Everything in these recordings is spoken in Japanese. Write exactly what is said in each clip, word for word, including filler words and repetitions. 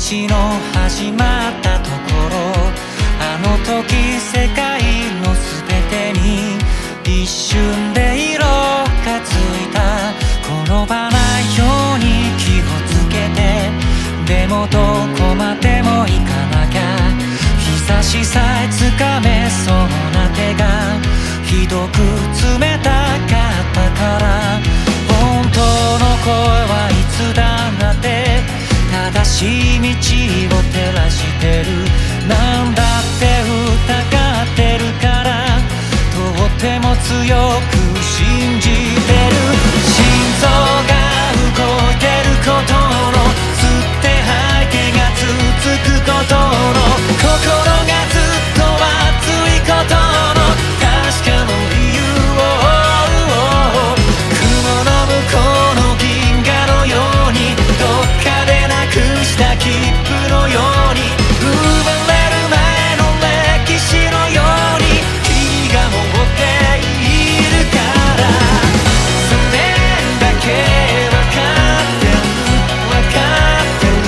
の始まったところ、あの時世界のすべてに一瞬で色がついた。転ばないように気をつけて、でもどこまでも行かなきゃ。日差しさえつかめそうな手がひどく冷たかったから、本当の声はいつだって正しい道を照らしてる。なんだって疑ってるから、とっても強く信じてる。心臓が動いてることの、吸って吐いてが続くことの、心がずっと熱いことの確かな理由を、雲の向こうの銀河のように、どっかでなくした切符のように、生まれる前の歴史のように君が持っているから、それだけ分かってる分かってる、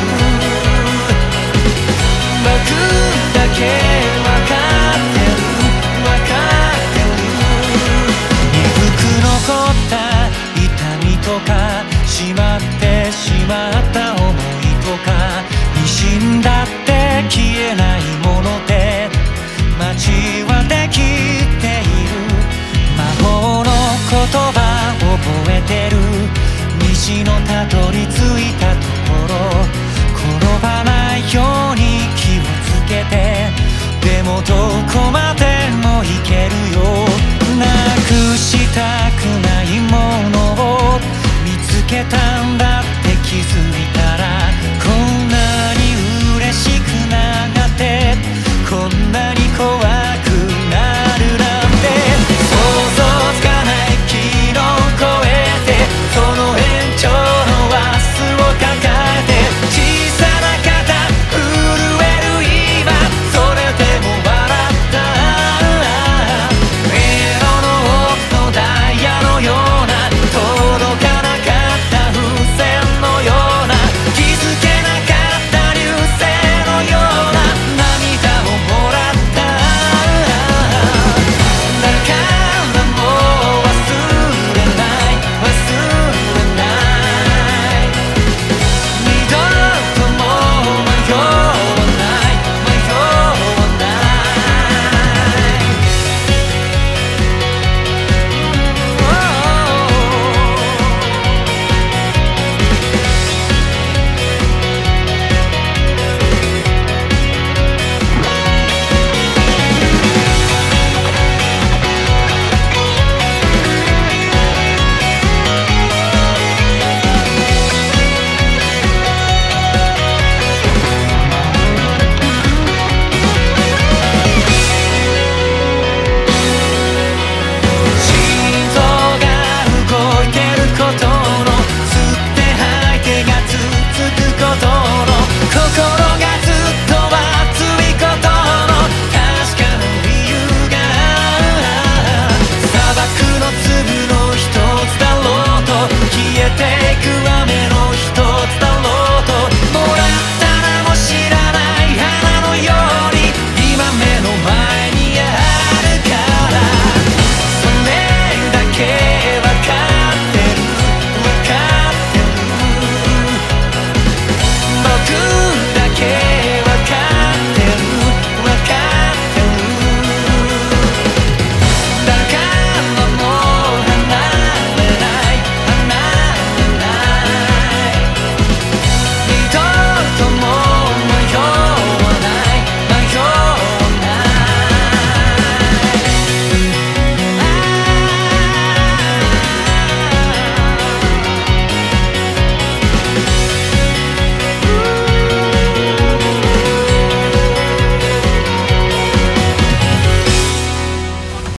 僕だけ分かってる分かってる。鈍く残った痛みとか、しまってしまった思いとか、に死んだって消えないもので街はできている。魔法の言葉覚えてる。虹のたどり着いたところ、転ばないように気をつけて、でもどこまでも行けるよ。なくしたくないものを見つけた